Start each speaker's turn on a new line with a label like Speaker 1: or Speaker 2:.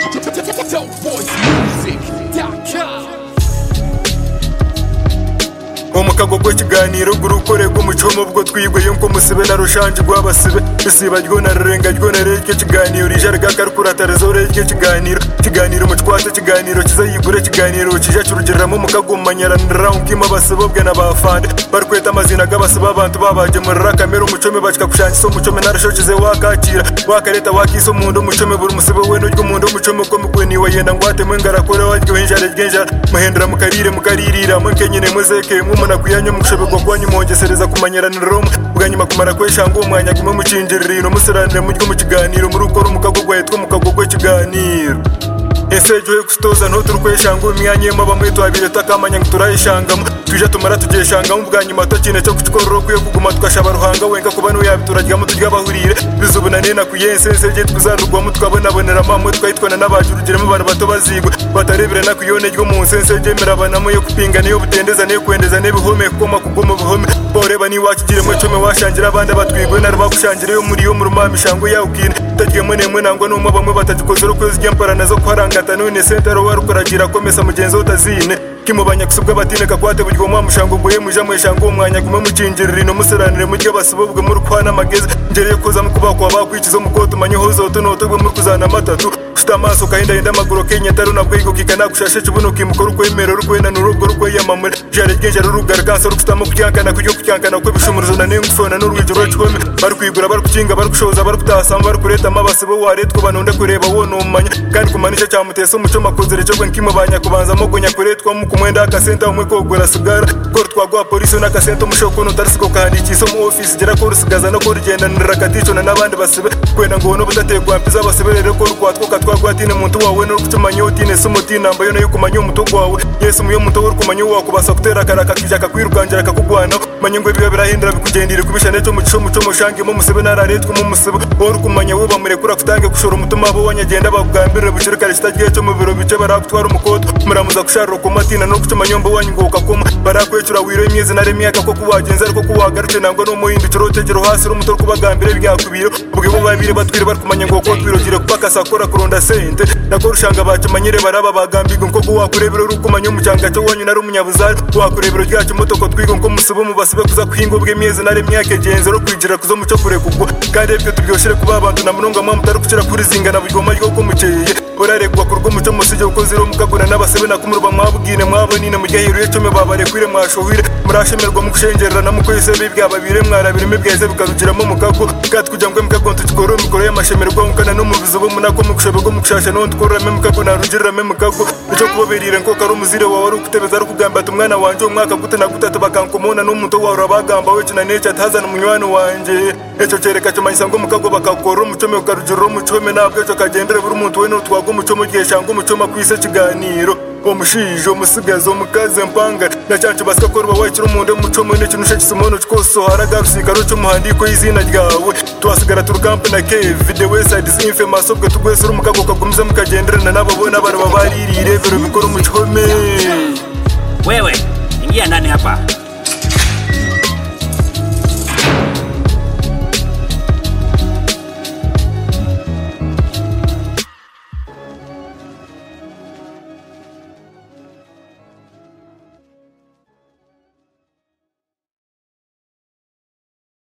Speaker 1: Omukago gw'ekiganiro gurukorerwa omukyoma obwo twigweyo nk'omusibe na rushangi gw'abasibe isiba ryo na rurenga ryo na reke kiganiro rijarga karikuratarizo reke kiganiro mukikwata kiganiro kizayigure kiganiro kija kirugiramo mukago manyaranira nkima basibo bwe n'abafande barikweta amazina g'abasiba abantu babaje muri rakamera omukyome bakikakushangisa omukyome narashokize wakakira wakareta wakiso mundu omukyome buri musibe weno ry'omundu omukyome ko mugweni wayenda ngwatemwe ngarakore waryo hinjare ryenja muhendera mukaririra mwenkenyene mwezeke nakuyanyo mukushobegwa kwanyu mongesereza kumanyaranira bwanyuma kumara kweshanga umwanya gimwe mucinjirira umusiranire mujye mu kiganiro muri ukora umukago gwetwe mukago gw'ekiganiro esejo kustoza nto turukweshanga umwanya yema bamwe twabire takamanya turayishangamo tuje tumara tugeshangamo bwanyuma tokine cyo kucikororo kwiye kuguma tukashaba ruhanga wenga kuba no yabituragiramo turyabahurire bizubunane na kuyensense je twuzarugwamo tukabonabonera mamwe twayitwana n'abajurugiremo abantu bato bazigwa batarebera na kuyone ryo mu nsense je merabanamo yo kupingana yo butendeza ne kwendeza ne bihome koma kugoma buhome boreba ni wakigiremo cyome washangira abandi batwigwe nari bakushangira yo muri yo mu rumami shango yawukine tagiyemo nemwe nangwa no bamwe batagikozero kwezi gyempara nazo kwarangata none sentaro warukuragira komesa mugenzo utazine kimubanya kusubwa batineka kwate buryo mu mushango goye muja mweshango umwanya gume mucinjirira no museranire mujye basubwe muri kwana mageze ngere koza mukuba kwa bakwikizo mukoto manyo hozo tunotogwe muri kuzana matatu amaso kahinda maguru Kenya taro nabwigo kikana kushashe kibuno kimukoro kwemera rukwena n'urugo rweyamamure jare genje rugargansa rukustamo kukyankana kujyo kukyankana kwe bishumuruzo na n'ingufona n'urwijoro cyome bari kwigura bari kukinga bari kushoza bari kutasama bari kureta amabasibo waretwa banonde kureba wono umanya kandi kumanisha cyamutese umuco makozere cyo nkimo banya kubanza mogonya kuretwa mu kumwenda akasenta umwe kogura sigara ko twagwa polisi n'akasenta umushoko no tarisiko kahandikisa mu office gera ko rusigaza no ko rugenda n'irakatico n'abandi basibe kwenda ngo no budatekwa mpiza basibere ko rwatwo gwatine muntu wawe no kutumanya utine sumoti namba yo nayo kumanya umuto wawe Yesu muyo muto wari kumanya wakubasa kutera karaka kijya kakwirukangira kakugwana manye ngo biba birahindira bikugendire kubishane cyo muco mushange mu musibe nararetwe mu musibe wari kumanya wo bamurekura kutange kushora umutuma abo wanyagenda bagambirira bucirikare kitagiye cyo mu biro bice barakutwara umukoto muramuza kusharro ku matina no kutumanya mbo wanyunguka kuma barakwecura wiro imyezi na remyaka ko kubagenza ariko kuwagarutse nangwa no muhindi kirotegero hasi umuto kubagambire byakubiro ubwo bo babire batwire bari kumanya ngo ko twirogire kupaka sakora kuronda sente nako rushanga bacamanyire baraba bagambiga nko wakurebera rukumanya umucyanga cyo wonyu nari umunyabuzari wakurebera ryacu motoko twiga nko musibo mu basibe kuza kwingo bwe myezi nare myaka genzo ro kwigira kuzo muco kure kugwa kandi ebyo tubyoshire kuba abantu na munonga mwa mutari kucira kuri zingana bigoma ryo ko muceye uraregwa kurwo muco musije uko ziro mukagura n'abasibe nakumurwa mwabugine mwabonine mu gihiro y'icome babarekwire mwashohire murashemerwa mu kushengerera na mukwese bibyababire mwarabirime bweze bikarugiramo mukago kat kujya ngo mukagonto tukoro mikoro y'amashemerwa nkana no mu bizubo munako mukushobego mukushasha no tukorera mukago narugirira mukago icyo kubaberira nko karo muzire wawe ari kutebeza ari kugamba ati umwana wanje umwaka gute na gutatu bakankomona n'umuntu wawe urabagamba we kina necha tazana munywano wanje eco cereka cyo manyisa ngo mukago bakakora umucome ukarugirira umucome nabwo eco kagendere buri umuntu we no twago umucome ugyeshanga umucome kwise kiganiro omushijo musigazo mukaze mpanga na cyacu basika korwa wacira umuntu umucome n'ikintu cy'isimono cykoso haragarusikaro cyo muhandiko y'izina ryawe twasigara turukampe na Kev the website is infamous ubwo tugwesura umukago kagumiza mukagenderana nabo bona bari babaririre bero bikora umucome
Speaker 2: wewe ingia ndani hapa